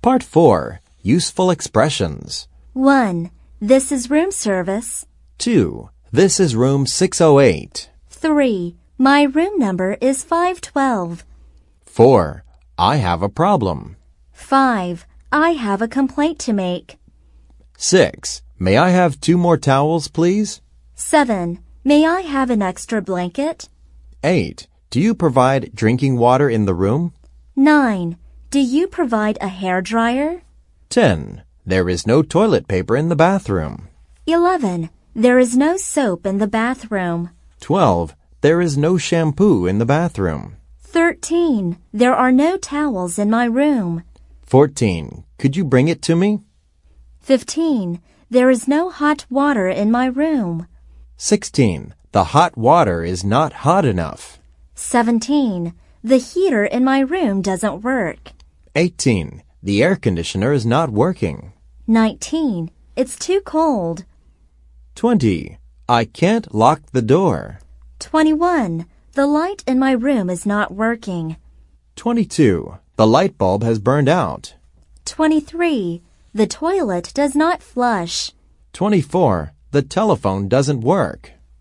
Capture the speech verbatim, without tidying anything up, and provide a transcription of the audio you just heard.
Part four. Useful expressions. one. This is room service. two. This is room six oh eight. three. My room number is five twelve. four. I have a problem. five. I have a complaint to make. six. May I have two more towels, please? seven. May I have an extra blanket? eight. Do you provide drinking water in the room? nine. Do you provide a hairdryer? ten. There is no toilet paper in the bathroom. eleven. There is no soap in the bathroom. twelve. There is no shampoo in the bathroom. thirteen. There are no towels in my room. fourteen. Could you bring it to me? fifteen. There is no hot water in my room. sixteen. The hot water is not hot enough. seventeen. The heater in my room doesn't work. eighteen. The air conditioner is not working. nineteen. It's too cold. twenty. I can't lock the door. twenty-one. The light in my room is not working. twenty-two. The light bulb has burned out. twenty-three. The toilet does not flush. twenty-four. The telephone doesn't work.